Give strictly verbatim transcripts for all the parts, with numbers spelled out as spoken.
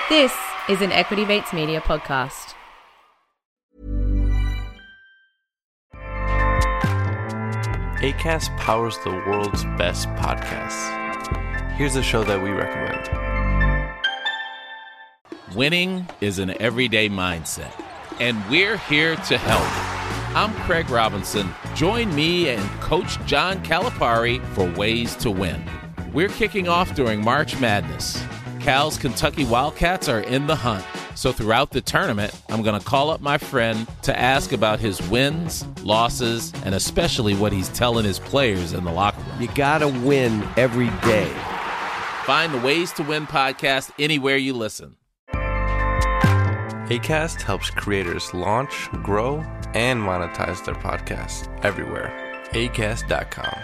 This is an Equity Mates Media podcast. Acast powers the world's best podcasts. Here's a show that we recommend. Winning is an everyday mindset, and we're here to help. I'm Craig Robinson. Join me and Coach John Calipari for Ways to Win. We're kicking off during March Madness. Cal's Kentucky Wildcats are in the hunt. So throughout the tournament, I'm going to call up my friend to ask about his wins, losses, and especially what he's telling his players in the locker room. You got to win every day. Find the Ways to Win podcast anywhere you listen. Acast helps creators launch, grow, and monetize their podcasts everywhere. acast dot com.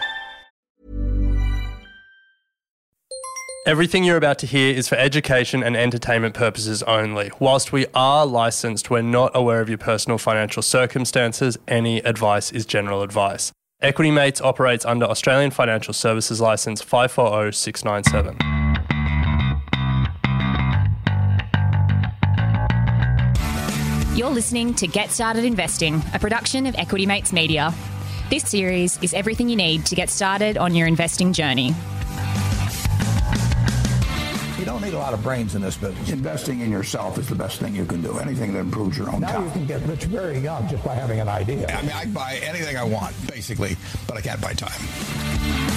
Everything you're about to hear is for education and entertainment purposes only. Whilst we are licensed, we're not aware of your personal financial circumstances. Any advice is general advice. Equity Mates operates under Australian Financial Services Licence five four zero six nine seven. You're listening to Get Started Investing, a production of Equity Mates Media. This series is everything you need to get started on your investing journey. You don't need a lot of brains in this business. Investing in yourself is the best thing you can do. Anything that improves your own Now time. you can get rich very young just by having an idea. I mean, I can buy anything I want, basically, but I can't buy time.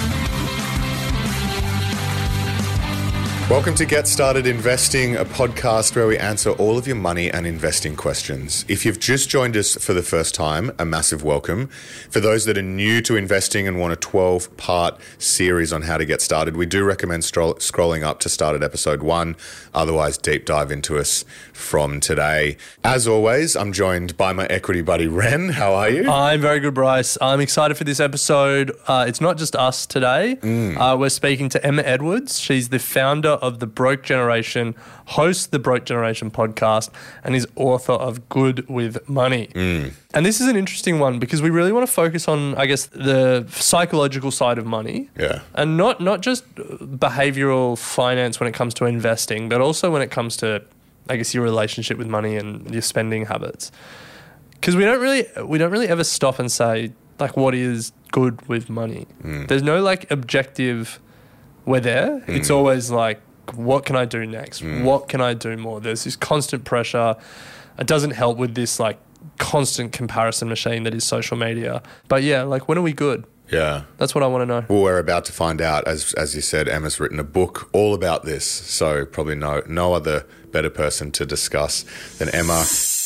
Welcome to Get Started Investing, a podcast where we answer all of your money and investing questions. If you've just joined us for the first time, a massive welcome. For those that are new to investing and want a twelve-part series on how to get started, we do recommend stroll- scrolling up to start at episode one. Otherwise, deep dive into us from today. As always, I'm joined by my equity buddy, Ren. How are you? I'm very good, Bryce. I'm excited for this episode. Uh, it's not just us today. Mm. Uh, we're speaking to Emma Edwards. She's the founder of The Broke Generation, hosts the Broke Generation podcast, and is author of Good with Money. Mm. And this is an interesting one because we really want to focus on, I guess, the psychological side of money. Yeah. And not, not just behavioral finance when it comes to investing, but also when it comes to, I guess, your relationship with money and your spending habits. Because we don't really we don't really ever stop and say, like, what is good with money? Mm. There's no, like, objective, we're there. Mm. It's always like, what can I do next? Mm. What can I do more? There's this constant pressure. It doesn't help with this, like, constant comparison machine that is social media. But yeah, like, when are we good? Yeah. That's what I want to know. Well, we're about to find out. As as you said, Emma's written a book all about this, so probably no no other better person to discuss than Emma.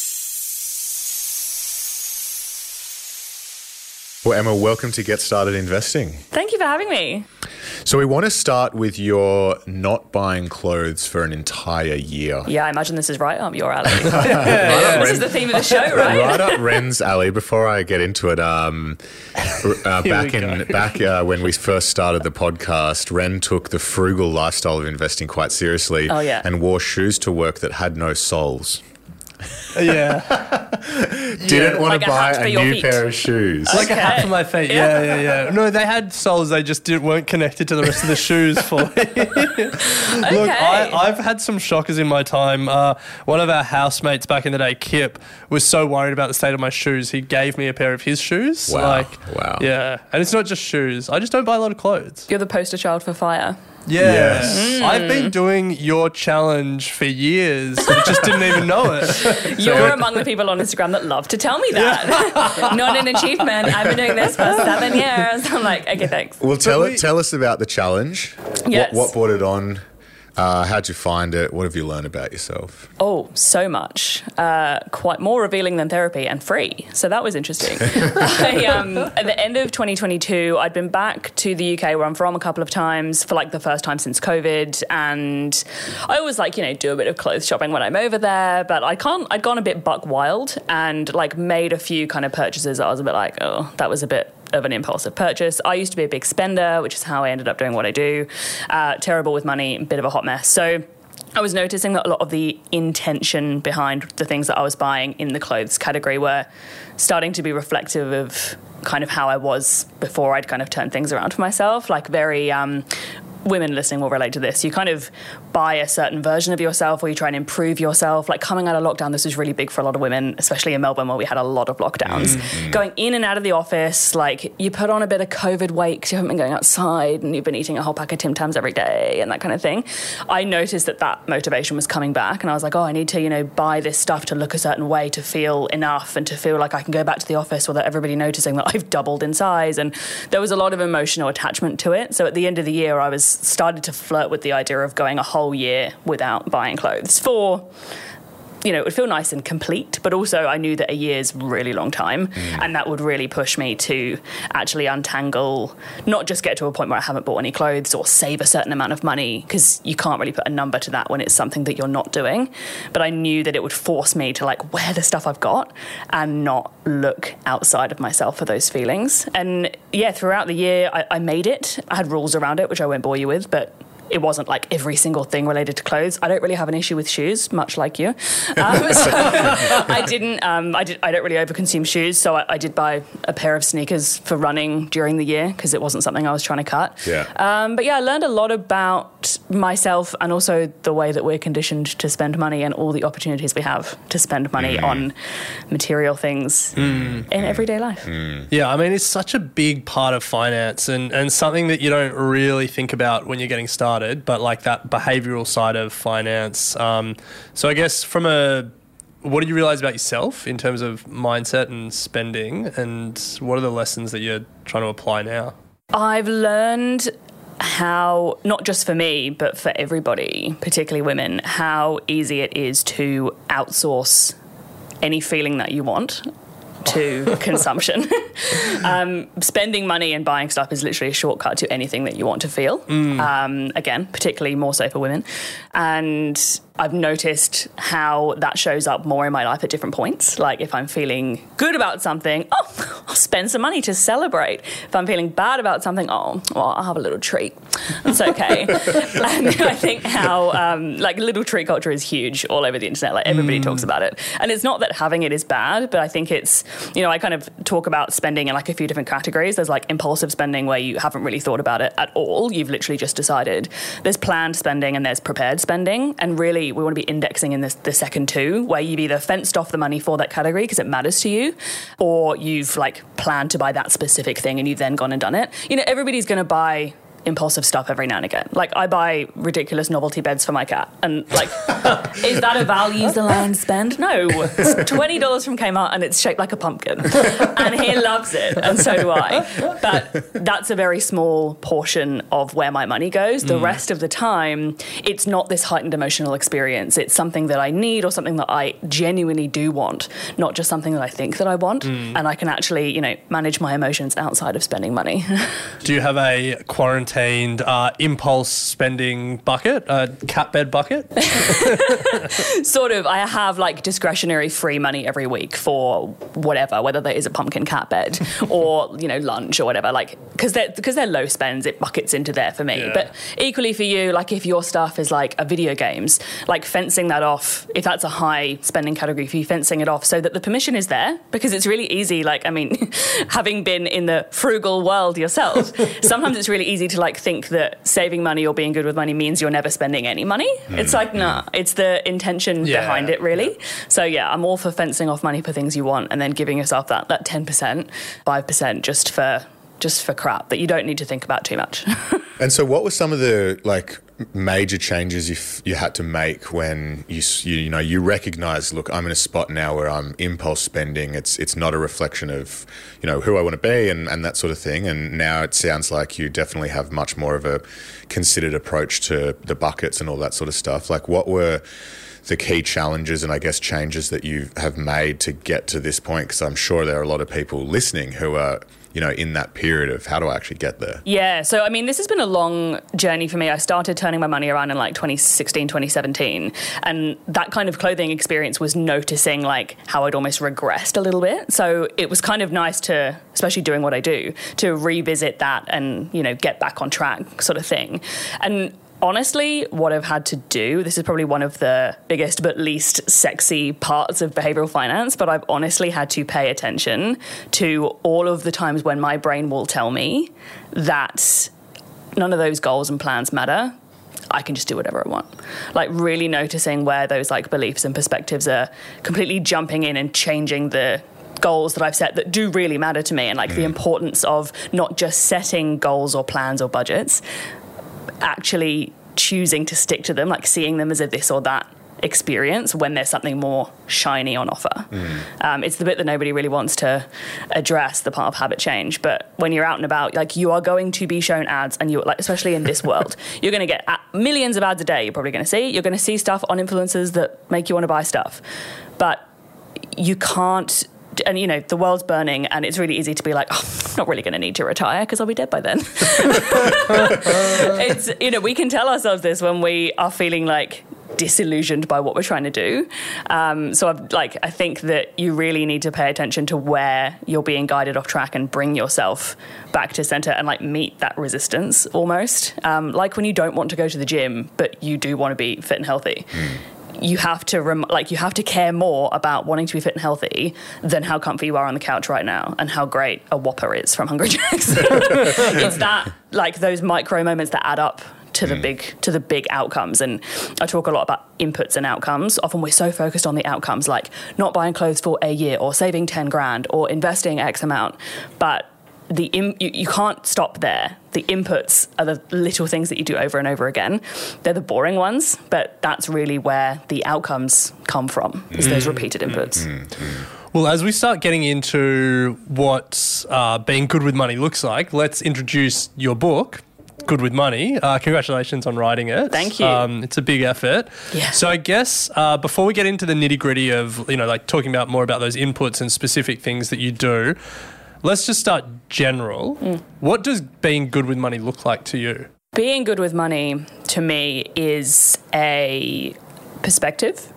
Well, Emma, welcome to Get Started Investing. Thank you for having me. So we want to start with your not buying clothes for an entire year. Yeah, I imagine this is right up your alley. yeah, yeah. This is the theme of the show, right? Right up Ren's alley. Before I get into it, um, uh, back in back uh, when we first started the podcast, Ren took the frugal lifestyle of investing quite seriously. Oh, yeah. And wore shoes to work that had no soles. Yeah. Didn't Yeah. want Like to a buy hat for a your new feet. pair of shoes. Like a hat Okay. for my feet. Yeah, yeah, yeah. No, they had soles. They just didn't, weren't connected to the rest of the shoes fully. Look, I, I've had some shockers in my time. Uh, one of our housemates back in the day, Kip, was so worried about the state of my shoes, he gave me a pair of his shoes. Wow, Like, wow. Yeah. And it's not just shoes. I just don't buy a lot of clothes. You're the poster child for fire. Yeah. Yes. I've been doing your challenge for years. I just didn't even know it. You're among the people on Instagram that love to tell me that. Not an achievement. I've been doing this for seven years. I'm like, okay, thanks. Well, tell we- it. Tell us about the challenge. Yes. What, what brought it on? Uh, how'd you find it? What have you learned about yourself? Oh, so much. Uh, quite more revealing than therapy and free. So that was interesting. I, um, at the end of twenty twenty-two, I'd been back to the U K where I'm from a couple of times for like the first time since COVID. And I always like, you know, do a bit of clothes shopping when I'm over there. But I can't, I'd gone a bit buck wild and like made a few kind of purchases that I was a bit like, oh, that was a bit of an impulsive purchase. I used to be a big spender, which is how I ended up doing what I do. Uh, terrible with money, a bit of a hot mess. So I was noticing that a lot of the intention behind the things that I was buying in the clothes category were starting to be reflective of kind of how I was before I'd kind of turned things around for myself, like very um, women listening will relate to this. You kind of buy a certain version of yourself, or you try and improve yourself. Like coming out of lockdown, this was really big for a lot of women, especially in Melbourne where we had a lot of lockdowns. Mm-hmm. Going in and out of the office, like you put on a bit of COVID weight because you haven't been going outside and you've been eating a whole pack of Tim Tams every day and that kind of thing. I noticed that that motivation was coming back, and I was like, oh, I need to, you know, buy this stuff to look a certain way, to feel enough and to feel like I can go back to the office without everybody noticing that I've doubled in size. And there was a lot of emotional attachment to it. So at the end of the year, I was started to flirt with the idea of going a whole year without buying clothes for, you know, it would feel nice and complete, but also I knew that a year's a really long time, mm. and that would really push me to actually untangle, not just get to a point where I haven't bought any clothes or save a certain amount of money, because you can't really put a number to that when it's something that you're not doing. But I knew that it would force me to like wear the stuff I've got and not look outside of myself for those feelings. And yeah, throughout the year, I, I made it. I had rules around it, which I won't bore you with, but it wasn't like every single thing related to clothes. I don't really have an issue with shoes, much like you. Um, so I didn't. Um, I did. I don't really overconsume shoes, so I, I did buy a pair of sneakers for running during the year because it wasn't something I was trying to cut. Yeah. Um, but yeah, I learned a lot about myself and also the way that we're conditioned to spend money and all the opportunities we have to spend money mm. on material things mm. in everyday life. Mm. Yeah, I mean, it's such a big part of finance and, and something that you don't really think about when you're getting started. But like that behavioral side of finance. Um, so I guess from a, what did you realize about yourself in terms of mindset and spending, and what are the lessons that you're trying to apply now? I've learned how, not just for me, but for everybody, particularly women, how easy it is to outsource any feeling that you want to consumption. um, spending money and buying stuff is literally a shortcut to anything that you want to feel. Mm. Um, again, particularly more so for women. And I've noticed how that shows up more in my life at different points. Like if I'm feeling good about something, oh, I'll spend some money to celebrate. If I'm feeling bad about something, oh, well, I'll have a little treat. It's okay. And I think how, um, like, little treat culture is huge all over the internet. Like, everybody mm. talks about it. And it's not that having it is bad, but I think it's, you know, I kind of talk about spending in, like, a few different categories. There's, like, impulsive spending where you haven't really thought about it at all. You've literally just decided. There's planned spending and there's prepared spending. And really, we want to be indexing in this, the second two, where you've either fenced off the money for that category because it matters to you, or you've, like, planned to buy that specific thing and you've then gone and done it. You know, everybody's going to buy impulsive stuff every now and again. Like, I buy ridiculous novelty beds for my cat, and like, is that a values aligned spend? No, it's twenty dollars from Kmart and it's shaped like a pumpkin, and he loves it, and so do I. But that's a very small portion of where my money goes. The mm. rest of the time, it's not this heightened emotional experience. It's something that I need or something that I genuinely do want, not just something that I think that I want. Mm. And I can actually, you know, manage my emotions outside of spending money. Do you have a quarantine Uh, impulse spending bucket, a cat bed bucket? Sort of. I have like discretionary free money every week for whatever, whether there is a pumpkin cat bed or, you know, lunch or whatever, like, because they're, because they're low spends, it buckets into there for me. Yeah. But equally for you, like if your stuff is like a video games, like fencing that off, if that's a high spending category for you, fencing it off so that the permission is there, because it's really easy. Like, I mean, having been in the frugal world yourself, sometimes it's really easy to like think that saving money or being good with money means you're never spending any money. Mm. It's like, nah, it's the intention yeah. behind it, really. So yeah, I'm all for fencing off money for things you want and then giving yourself that that ten percent, five percent just for just for crap that you don't need to think about too much. And so what were some of the like major changes you f- you had to make when you, you you know you recognize, look, I'm in a spot now where I'm impulse spending, it's it's not a reflection of, you know, who I want to be and, and that sort of thing, and now it sounds like you definitely have much more of a considered approach to the buckets and all that sort of stuff. Like, what were the key challenges and I guess changes that you have made to get to this point? Because I'm sure there are a lot of people listening who are, you know, in that period of how do I actually get there? Yeah. So, I mean, this has been a long journey for me. I started turning my money around in like twenty sixteen, twenty seventeen. And that kind of clothing experience was noticing like how I'd almost regressed a little bit. So it was kind of nice to, especially doing what I do, to revisit that and, you know, get back on track sort of thing. And honestly, what I've had to do, this is probably one of the biggest but least sexy parts of behavioral finance, but I've honestly had to pay attention to all of the times when my brain will tell me that none of those goals and plans matter. I can just do whatever I want. Like really noticing where those like beliefs and perspectives are completely jumping in and changing the goals that I've set that do really matter to me, and like mm. the importance of not just setting goals or plans or budgets, actually choosing to stick to them, like seeing them as a this or that experience when there's something more shiny on offer. Mm. Um, it's the bit that nobody really wants to address, the part of habit change. But when you're out and about, like you are going to be shown ads, and you like, especially in this world, you're going to get millions of ads a day. You're probably going to see. You're going to see stuff on influencers that make you want to buy stuff, but you can't. And, you know, the world's burning and it's really easy to be like, oh, I'm not really going to need to retire because I'll be dead by then. It's, you know, we can tell ourselves this when we are feeling like disillusioned by what we're trying to do. Um, so I've, like, I think that you really need to pay attention to where you're being guided off track and bring yourself back to center and like meet that resistance almost. Um, like when you don't want to go to the gym, but you do want to be fit and healthy. Mm. You have to rem- like you have to care more about wanting to be fit and healthy than how comfy you are on the couch right now and how great a Whopper is from Hungry Jack's. It's that like those micro moments that add up to the mm. big to the big outcomes. And I talk a lot about inputs and outcomes. Often we're so focused on the outcomes, like not buying clothes for a year or saving ten grand or investing X amount, but the im- you, you can't stop there. The inputs are the little things that you do over and over again. They're the boring ones, but that's really where the outcomes come from, is those repeated inputs. Well, as we start getting into what uh, being good with money looks like, let's introduce your book, Good with Money. Uh, congratulations on writing it. Thank you. Um, it's a big effort. Yeah. So I guess uh, before we get into the nitty gritty of, you know, like talking about more about those inputs and specific things that you do, let's just start general. Mm. What does being good with money look like to you? Being good with money to me is a perspective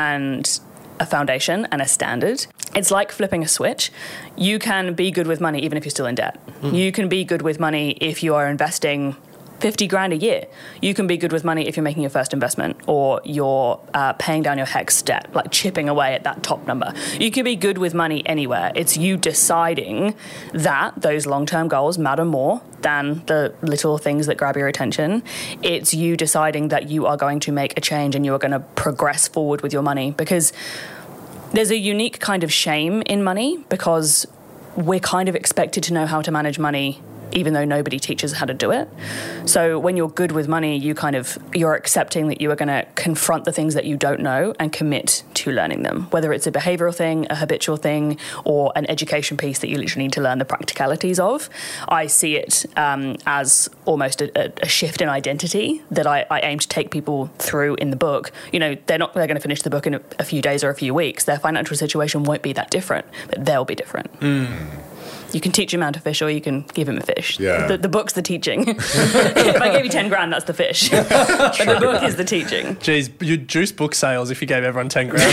and a foundation and a standard. It's like flipping a switch. You can be good with money even if you're still in debt. Mm. You can be good with money if you are investing fifty grand a year. You can be good with money if you're making your first investment or you're uh, paying down your HEX debt, like chipping away at that top number. You can be good with money anywhere. It's you deciding that those long-term goals matter more than the little things that grab your attention. It's you deciding that you are going to make a change and you are going to progress forward with your money, because there's a unique kind of shame in money because we're kind of expected to know how to manage money even though nobody teaches how to do it. So when you're good with money, you kind of, you're accepting that you are going to confront the things that you don't know and commit to learning them, whether it's a behavioral thing, a habitual thing, or an education piece that you literally need to learn the practicalities of. I see it um, as almost a, a shift in identity that I, I aim to take people through in the book. You know, they're not, they're going to finish the book in a, a few days or a few weeks. Their financial situation won't be that different, but they'll be different. Mm. You can teach him how to fish or you can give him a fish. Yeah. The, the book's the teaching. If I gave you ten grand, that's the fish. But the book is the teaching. Jeez, you'd juice book sales if you gave everyone ten grand.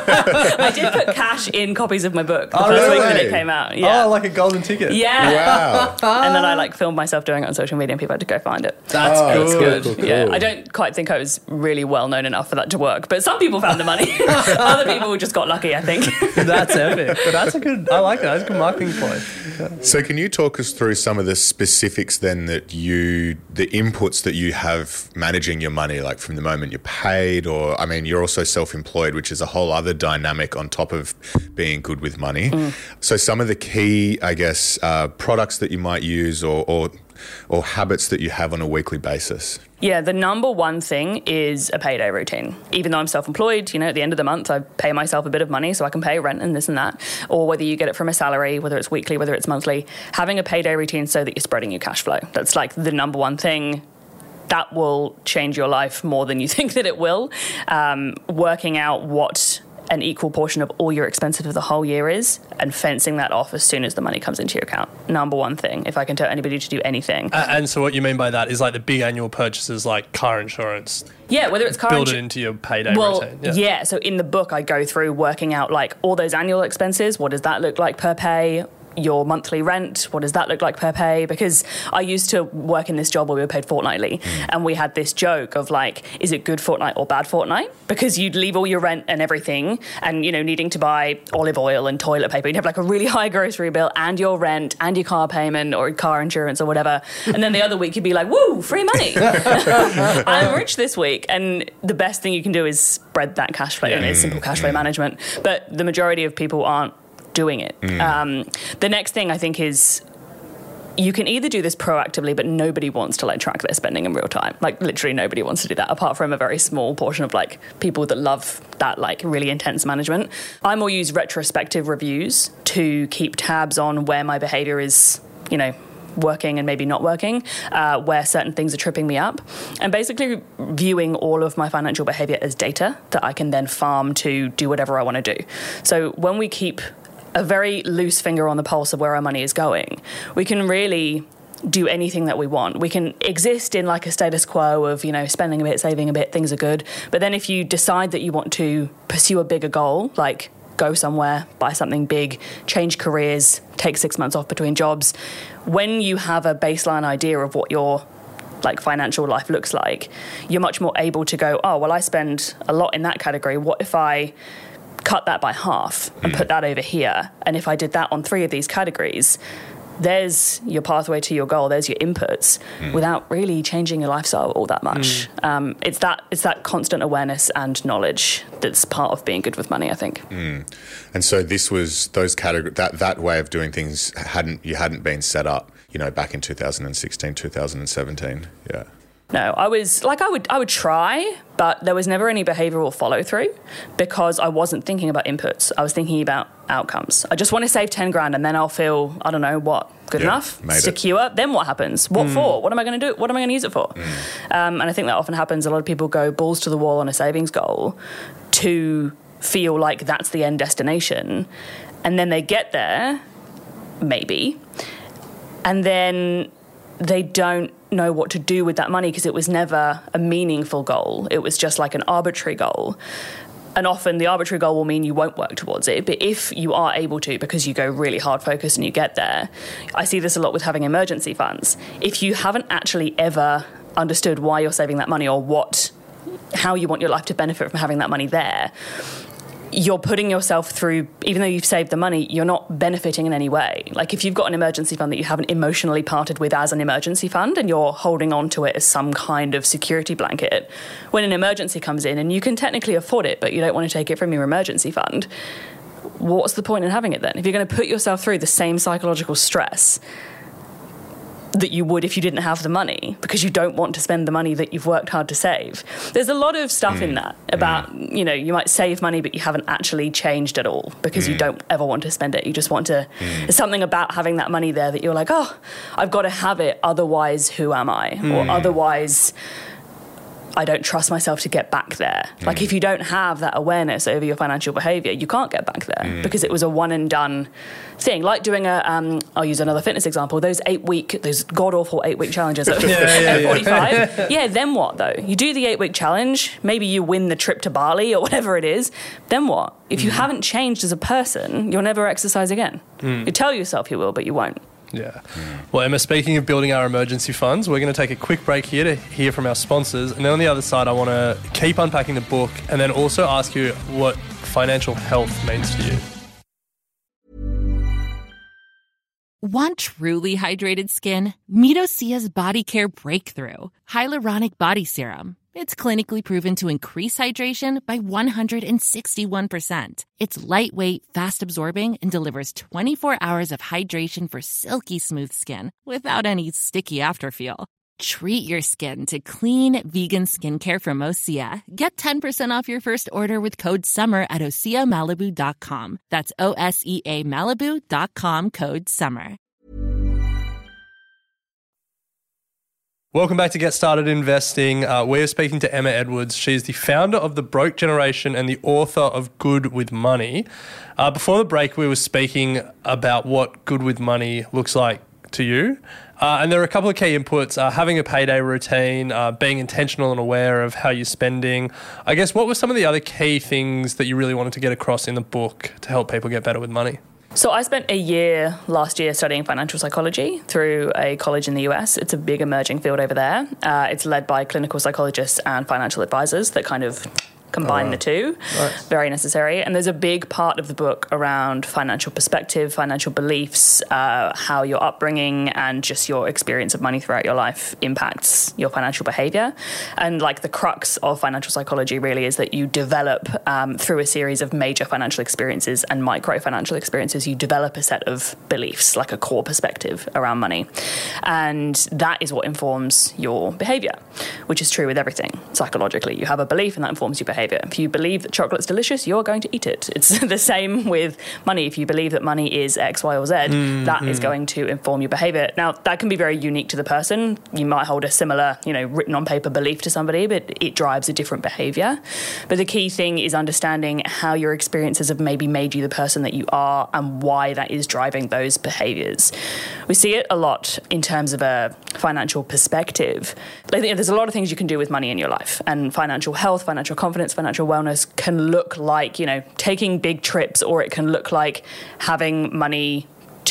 I did put cash in copies of my book the oh, first really? week that it came out. Yeah. Oh, like a golden ticket. Yeah. Wow. And then I like filmed myself doing it on social media and people had to go find it. That's oh, good. That's good. Cool, cool, Yeah, cool. I don't quite think I was really well known enough for that to work, but some people found the money. Other people just got lucky, I think. That's epic. But that's a good, I like that. That's a good marketing point. So can you talk us through some of the specifics then that you, the inputs that you have managing your money, like from the moment you're paid, or, I mean, you're also self-employed, which is a whole other dynamic on top of being good with money. Mm. So some of the key, I guess, uh, products that you might use or, or or habits that you have on a weekly basis? Yeah, the number one thing is a payday routine. Even though I'm self-employed, you know, at the end of the month, I pay myself a bit of money so I can pay rent and this and that. Or whether you get it from a salary, whether it's weekly, whether it's monthly, having a payday routine so that you're spreading your cash flow. That's like the number one thing. That will change your life more than you think that it will. Um, working out what an equal portion of all your expenses of the whole year is and fencing that off as soon as the money comes into your account. Number one thing, if I can tell anybody to do anything. Uh, and so what you mean by that is like the big annual purchases like car insurance. Yeah, whether it's car Build insurance. it into your payday well, routine. Yeah. yeah, so in the book I go through working out like all those annual expenses. What does that look like per pay? your monthly rent, what does that look like per pay? Because I used to work in this job where we were paid fortnightly, and we had this joke of like, is it good fortnight or bad fortnight? Because you'd leave all your rent and everything, and you know, needing to buy olive oil and toilet paper, you'd have like a really high grocery bill and your rent and your car payment or car insurance or whatever, and then the other week you'd be like, woo, free money. I'm rich this week. And the best thing you can do is spread that cash flow, and it's simple cash flow management. But the majority of people aren't doing it. Mm. Um, the next thing I think is you can either do this proactively, but nobody wants to like track their spending in real time. Like literally nobody wants to do that, apart from a very small portion of like people that love that like really intense management. I more use retrospective reviews to keep tabs on where my behavior is, you know, working and maybe not working, uh, where certain things are tripping me up, and basically viewing all of my financial behavior as data that I can then farm to do whatever I want to do. So when we keep a very loose finger on the pulse of where our money is going, we can really do anything that we want. We can exist in like a status quo of, you know, spending a bit, saving a bit, things are good. But then if you decide that you want to pursue a bigger goal, like go somewhere, buy something big, change careers, take six months off between jobs, when you have a baseline idea of what your like financial life looks like, you're much more able to go, oh, well, I spend a lot in that category. What if I cut that by half and put that over here? And if I did that on three of these categories, there's your pathway to your goal, there's your inputs, mm. without really changing your lifestyle all that much. Mm. Um, it's that it's that constant awareness and knowledge that's part of being good with money, I think. Mm. And so this was those category that that way of doing things hadn't you hadn't been set up, you know, back in two thousand sixteen, two thousand seventeen. Yeah. No, I was like, I would I would try, but there was never any behavioural follow through because I wasn't thinking about inputs. I was thinking about outcomes. I just want to save ten grand and then I'll feel, I don't know what, good yeah, enough, secure. It. Then what happens? What mm. for? What am I going to do? What am I going to use it for? Mm. Um, and I think that often happens. A lot of people go balls to the wall on a savings goal to feel like that's the end destination. And then they get there, maybe, and then they don't know what to do with that money because it was never a meaningful goal. It was just like an arbitrary goal. And often the arbitrary goal will mean you won't work towards it. But if you are able to, because you go really hard focused and you get there, I see this a lot with having emergency funds. If you haven't actually ever understood why you're saving that money or what, how you want your life to benefit from having that money there, you're putting yourself through, even though you've saved the money, you're not benefiting in any way. Like if you've got an emergency fund that you haven't emotionally parted with as an emergency fund and you're holding on to it as some kind of security blanket, when an emergency comes in and you can technically afford it, but you don't want to take it from your emergency fund, what's the point in having it then? If you're going to put yourself through the same psychological stress that you would if you didn't have the money because you don't want to spend the money that you've worked hard to save. There's a lot of stuff mm. in that about, mm. you know, you might save money but you haven't actually changed at all because mm. you don't ever want to spend it. You just want to, mm. there's something about having that money there that you're like, oh, I've got to have it, otherwise who am I? Mm. Or otherwise I don't trust myself to get back there. Mm. Like if you don't have that awareness over your financial behaviour, you can't get back there mm. because it was a one and done thing. Like doing a, um, I'll use another fitness example, those eight week, those god awful eight week challenges at, yeah, yeah, at forty-five. Yeah. yeah, then what though? You do the eight week challenge, maybe you win the trip to Bali or whatever it is, then what? If you mm. haven't changed as a person, you'll never exercise again. Mm. You tell yourself you will, but you won't. Yeah. Well, Emma, speaking of building our emergency funds, we're going to take a quick break here to hear from our sponsors. And then on the other side, I want to keep unpacking the book and then also ask you what financial health means to you. Want truly hydrated skin? Meet Osea's Body Care Breakthrough Hyaluronic Body Serum. It's clinically proven to increase hydration by one hundred sixty-one percent. It's lightweight, fast-absorbing, and delivers twenty-four hours of hydration for silky smooth skin without any sticky afterfeel. Treat your skin to clean, vegan skincare from Osea. Get ten percent off your first order with code SUMMER at osea malibu dot com. That's O S E A Malibu dot com, code SUMMER. Welcome back to Get Started Investing. Uh, we're speaking to Emma Edwards. She's the founder of The Broke Generation and the author of Good with Money. Uh, before the break, we were speaking about what good with money looks like to you. Uh, and there are a couple of key inputs, uh, having a payday routine, uh, being intentional and aware of how you're spending. I guess what were some of the other key things that you really wanted to get across in the book to help people get better with money? So I spent a year last year studying financial psychology through a college in the U S. It's a big emerging field over there. Uh, it's led by clinical psychologists and financial advisors that kind of combine oh, wow. the two. Nice. Very necessary. And there's a big part of the book around financial perspective, financial beliefs, uh, how your upbringing and just your experience of money throughout your life impacts your financial behavior. And like the crux of financial psychology really is that you develop um, through a series of major financial experiences and micro financial experiences, you develop a set of beliefs, like a core perspective around money. And that is what informs your behavior, which is true with everything. Psychologically, you have a belief and that informs your behavior. If you believe that chocolate's delicious, you're going to eat it. It's the same with money. If you believe that money is X, Y, or Z, mm, that mm. is going to inform your behavior. Now, that can be very unique to the person. You might hold a similar, you know, written on paper belief to somebody, but it drives a different behavior. But the key thing is understanding how your experiences have maybe made you the person that you are and why that is driving those behaviors. We see it a lot in terms of a financial perspective. Like, there's a lot of things you can do with money in your life, and financial health, financial confidence, financial wellness can look like, you know, taking big trips, or it can look like having money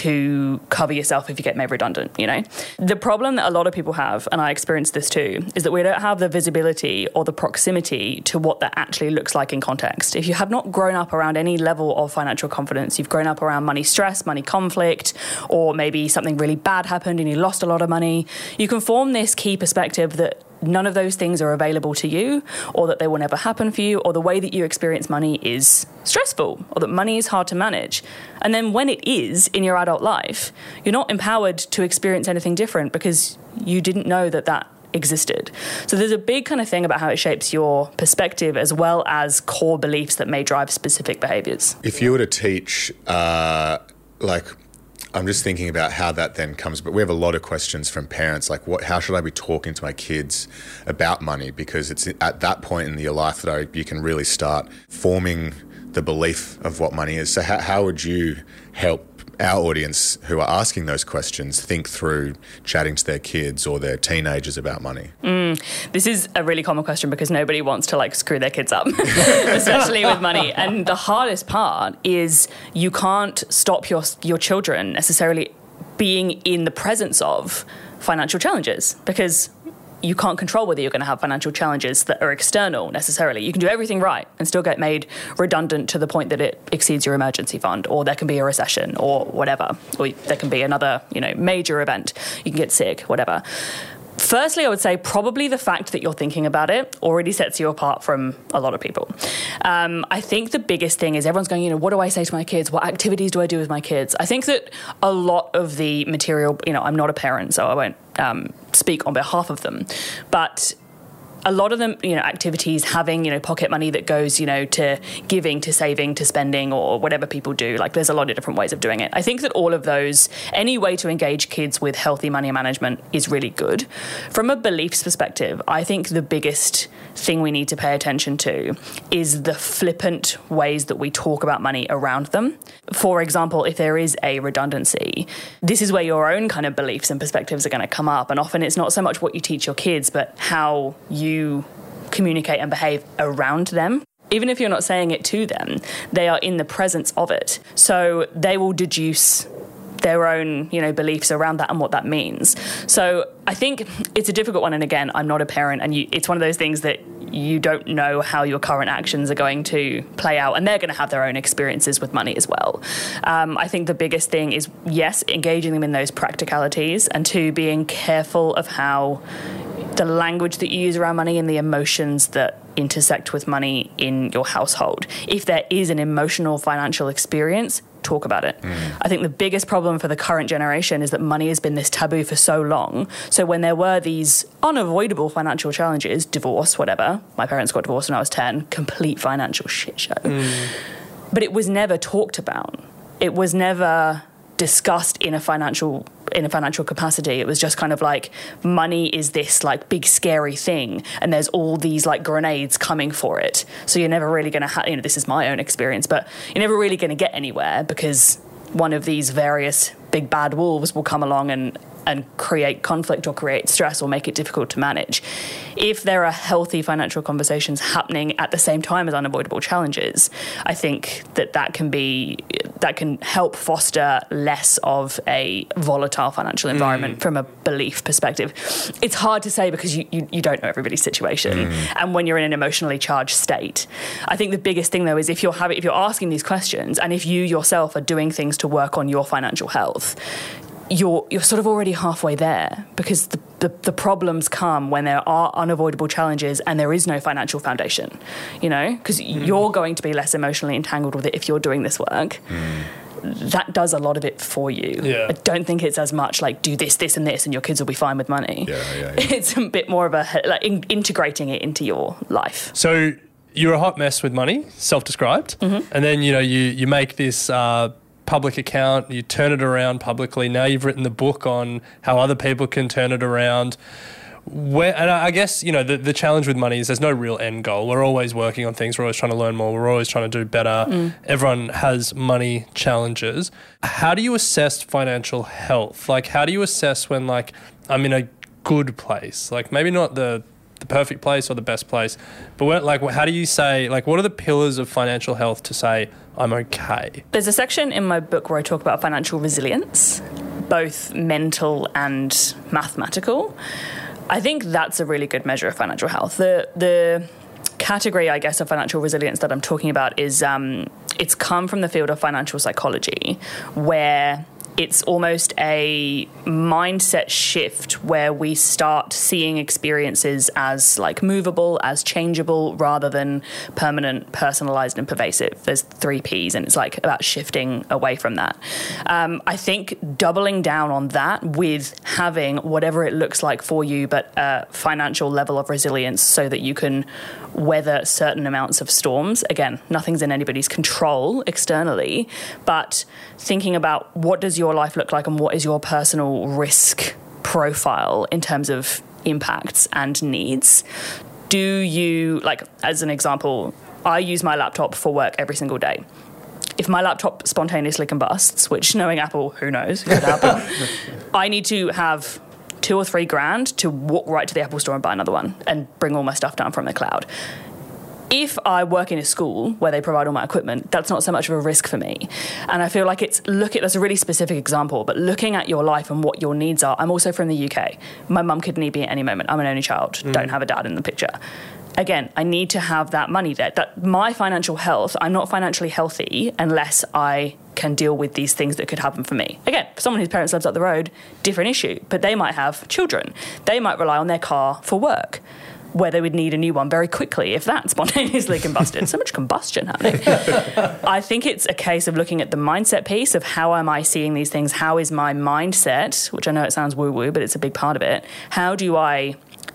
to cover yourself if you get made redundant, you know. The problem that a lot of people have, and I experienced this too, is that we don't have the visibility or the proximity to what that actually looks like in context. If you have not grown up around any level of financial confidence, you've grown up around money stress, money conflict, or maybe something really bad happened and you lost a lot of money, you can form this key perspective that none of those things are available to you, or that they will never happen for you, or the way that you experience money is stressful, or that money is hard to manage. And then when it is in your adult life, you're not empowered to experience anything different because you didn't know that that existed. So there's a big kind of thing about how it shapes your perspective as well as core beliefs that may drive specific behaviours. If you were to teach, uh, like, I'm just thinking about how that then comes, but we have a lot of questions from parents, like what, how should I be talking to my kids about money? Because it's at that point in your life that I, you can really start forming the belief of what money is. So how, how would you help our audience who are asking those questions think through chatting to their kids or their teenagers about money? Mm, this is a really common question because nobody wants to like screw their kids up, especially with money. And the hardest part is you can't stop your your children necessarily being in the presence of financial challenges because you can't control whether you're going to have financial challenges that are external necessarily. You can do everything right and still get made redundant to the point that it exceeds your emergency fund, or there can be a recession or whatever, or there can be another, you know, major event. You can get sick, whatever. Firstly, I would say probably the fact that you're thinking about it already sets you apart from a lot of people. Um, I think the biggest thing is everyone's going, you know, what do I say to my kids? What activities do I do with my kids? I think that a lot of the material, you know, I'm not a parent, so I won't um, speak on behalf of them, but a lot of them, you know, activities having, you know, pocket money that goes, you know, to giving, to saving, to spending, or whatever people do. Like, there's a lot of different ways of doing it. I think that all of those, any way to engage kids with healthy money management is really good. From a beliefs perspective, I think the biggest thing we need to pay attention to is the flippant ways that we talk about money around them. For example, if there is a redundancy, this is where your own kind of beliefs and perspectives are going to come up. And often it's not so much what you teach your kids, but how you you communicate and behave around them. Even if you're not saying it to them, they are in the presence of it. So they will deduce their own, you know, beliefs around that and what that means. So I think it's a difficult one. And again, I'm not a parent, and you, it's one of those things that you don't know how your current actions are going to play out, and they're going to have their own experiences with money as well. Um, I think the biggest thing is, yes, engaging them in those practicalities, and two, being careful of how the language that you use around money and the emotions that intersect with money in your household. If there is an emotional financial experience, talk about it. Mm. I think the biggest problem for the current generation is that money has been this taboo for so long. So when there were these unavoidable financial challenges, divorce, whatever, my parents got divorced when I was ten, complete financial shit show. Mm. But it was never talked about. It was never discussed in a financial in a financial capacity. It was just kind of like, money is this like big scary thing, and there's all these like grenades coming for it. So you're never really going to have, you know, this is my own experience, but you're never really going to get anywhere because one of these various big bad wolves will come along and and create conflict or create stress or make it difficult to manage. If there are healthy financial conversations happening at the same time as unavoidable challenges, I think that that can be that can help foster less of a volatile financial environment mm. from a belief perspective. It's hard to say because you, you, you don't know everybody's situation mm. and when you're in an emotionally charged state. I think the biggest thing though is if you're having, if you're asking these questions and if you yourself are doing things to work on your financial health, you're you're sort of already halfway there, because the, the, the problems come when there are unavoidable challenges and there is no financial foundation, you know, because mm. you're going to be less emotionally entangled with it if you're doing this work. Mm. That does a lot of it for you. Yeah. I don't think it's as much like do this, this and this and your kids will be fine with money. Yeah, yeah, yeah. It's a bit more of a, like in, integrating it into your life. So you're a hot mess with money, self-described, mm-hmm. and then, you know, you, you make this uh, public account, you turn it around publicly. Now you've written the book on how other people can turn it around. Where, and I guess, you know, the, the challenge with money is there's no real end goal. We're always working on things. We're always trying to learn more. We're always trying to do better. Mm. Everyone has money challenges. How do you assess financial health? Like, how do you assess when, like, I'm in a good place? Like, maybe not the the perfect place or the best place, but what, like, how do you say, like, what are the pillars of financial health to say I'm okay? There's a section in my book where I talk about financial resilience, both mental and mathematical. I think that's a really good measure of financial health. The the category, I guess, of financial resilience that I'm talking about is um, it's come from the field of financial psychology, where it's almost a mindset shift where we start seeing experiences as like movable, as changeable, rather than permanent, personalized and pervasive. There's three Ps and it's like about shifting away from that. Um, I think doubling down on that with having whatever it looks like for you, but a financial level of resilience so that you can weather certain amounts of storms. Again, nothing's in anybody's control externally, but thinking about what does your life look like and what is your personal risk profile in terms of impacts and needs. Do you, like, as an example, I use my laptop for work every single day. If my laptop spontaneously combusts, which knowing Apple, who knows, could happen, I need to have two or three grand to walk right to the Apple store and buy another one and bring all my stuff down from the cloud. If I work in a school where they provide all my equipment, that's not so much of a risk for me. And I feel like it's, look at, that's a really specific example, but looking at your life and what your needs are. I'm also from the U K. My mum could need me at any moment. I'm an only child, mm. don't have a dad in the picture. Again, I need to have that money there. That my financial health, I'm not financially healthy unless I can deal with these things that could happen for me. Again, for someone whose parents lives up the road, different issue, but they might have children. They might rely on their car for work, where they would need a new one very quickly if that spontaneously combusted. So much combustion happening. I think it's a case of looking at the mindset piece of how am I seeing these things? How is my mindset, which I know it sounds woo-woo, but it's a big part of it. How do I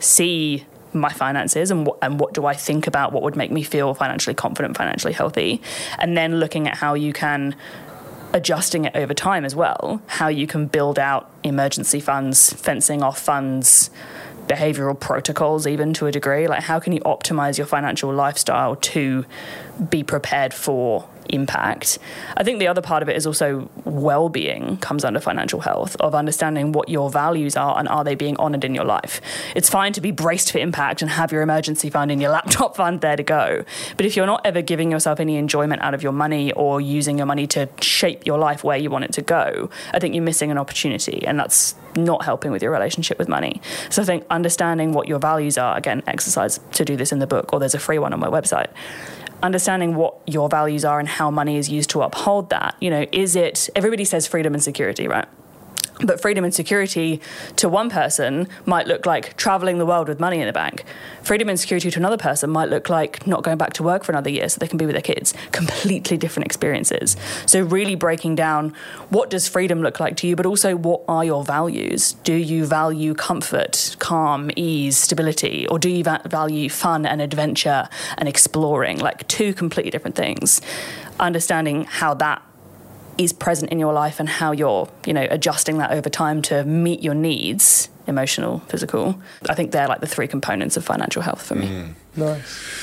see my finances and what, and what do I think about what would make me feel financially confident, financially healthy? And then looking at how you can, adjusting it over time as well, how you can build out emergency funds, fencing off funds, behavioral protocols even to a degree. Like, how can you optimize your financial lifestyle to be prepared for impact? I think the other part of it is also well-being comes under financial health, of understanding what your values are and are they being honored in your life. It's fine to be braced for impact and have your emergency fund and your laptop fund there to go, but if you're not ever giving yourself any enjoyment out of your money or using your money to shape your life where you want it to go, I think you're missing an opportunity, and that's not helping with your relationship with money. So I think understanding what your values are, again, exercise to do this in the book, or there's a free one on my website. Understanding what your values are and how money is used to uphold that. You know, is it, everybody says freedom and security, right? But freedom and security to one person might look like traveling the world with money in the bank. Freedom and security to another person might look like not going back to work for another year so they can be with their kids. Completely different experiences. So really breaking down, what does freedom look like to you, but also what are your values? Do you value comfort, calm, ease, stability, or do you va- value fun and adventure and exploring? Like, two completely different things. Understanding how that is present in your life and how you're, you know, adjusting that over time to meet your needs, emotional, physical. I think they're like the three components of financial health for me. Mm. Nice.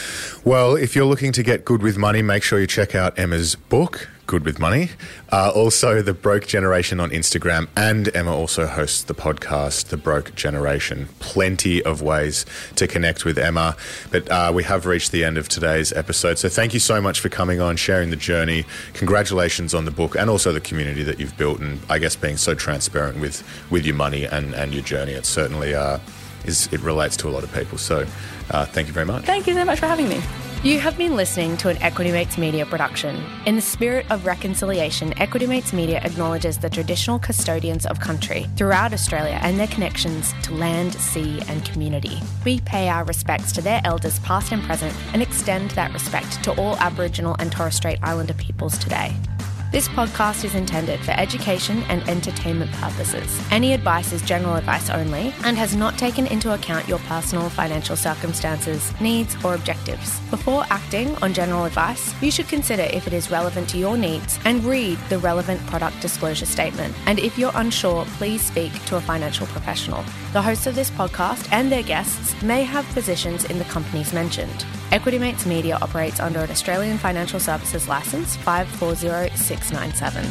Well, if you're looking to get good with money, make sure you check out Emma's book, Good with Money. Uh, also, The Broke Generation on Instagram. And Emma also hosts the podcast, The Broke Generation. Plenty of ways to connect with Emma. But uh, we have reached the end of today's episode. So thank you so much for coming on, sharing the journey. Congratulations on the book and also the community that you've built, and I guess being so transparent with, with your money and, and your journey. It certainly uh, is, it relates to a lot of people. So uh, thank you very much. Thank you so much for having me. You have been listening to an Equity Mates Media production. In the spirit of reconciliation, Equity Mates Media acknowledges the traditional custodians of country throughout Australia and their connections to land, sea and community. We pay our respects to their elders past and present and extend that respect to all Aboriginal and Torres Strait Islander peoples today. This podcast is intended for education and entertainment purposes. Any advice is general advice only and has not taken into account your personal financial circumstances, needs, or objectives. Before acting on general advice, you should consider if it is relevant to your needs and read the relevant product disclosure statement. And if you're unsure, please speak to a financial professional. The hosts of this podcast and their guests may have positions in the companies mentioned. Equity Mates Media operates under an Australian Financial Services Licence five four zero six nine seven.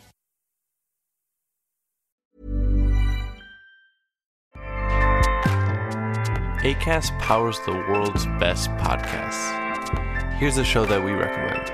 Acast powers the world's best podcasts. Here's a show that we recommend.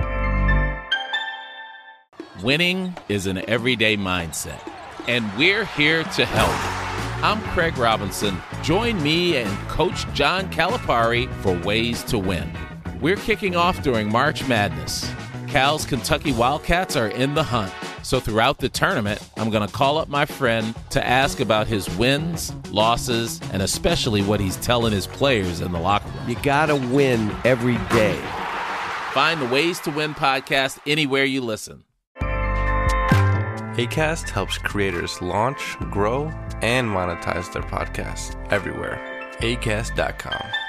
Winning is an everyday mindset, and we're here to help. I'm Craig Robinson. Join me and Coach John Calipari for Ways to Win. We're kicking off during March Madness. Cal's Kentucky Wildcats are in the hunt. So throughout the tournament, I'm going to call up my friend to ask about his wins, losses, and especially what he's telling his players in the locker room. You gotta win every day. Find the Ways to Win podcast anywhere you listen. Acast helps creators launch, grow, and monetize their podcasts everywhere. acast dot com.